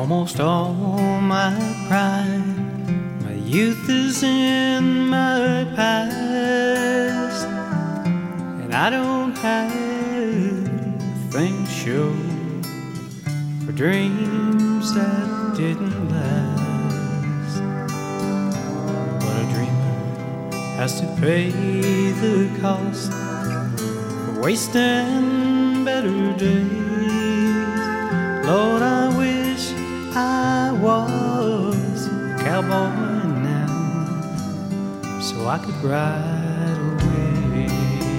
Almost all my pride, my youth is in my past, and I don't have things show for dreams that didn't last. But a dreamer has to pay the cost for wasting better days. Lord, I wish I was a cowboy now, so I could ride away.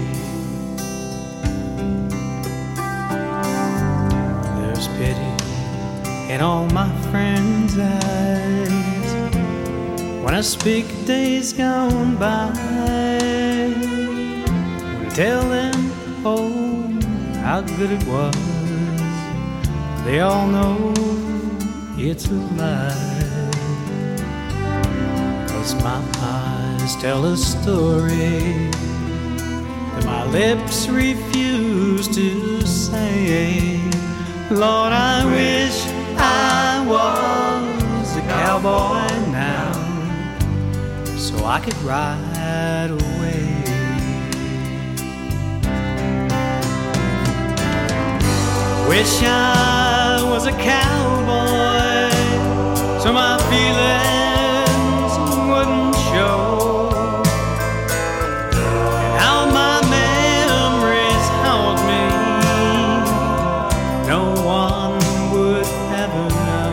There's pity in all my friends' eyes when I speak of days gone by, when I tell them, oh, how good it was. They all know it's a lie, 'cause my eyes tell a story that my lips refuse to say. Lord, I wish I was a cowboy now, so I could ride away. Wish I was a cowboy, so my feelings wouldn't show, and how my memories haunt me, no one would ever know.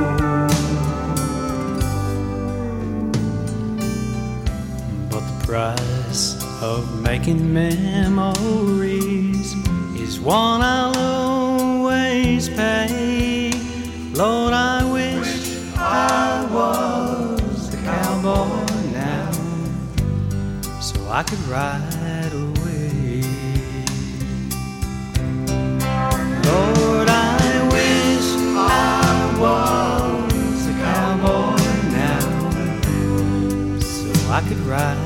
But the price of making memories is one I'll always pay. Lord, I wish I was a cowboy now, so I could ride away. Lord, I wish I was a cowboy now, so I could ride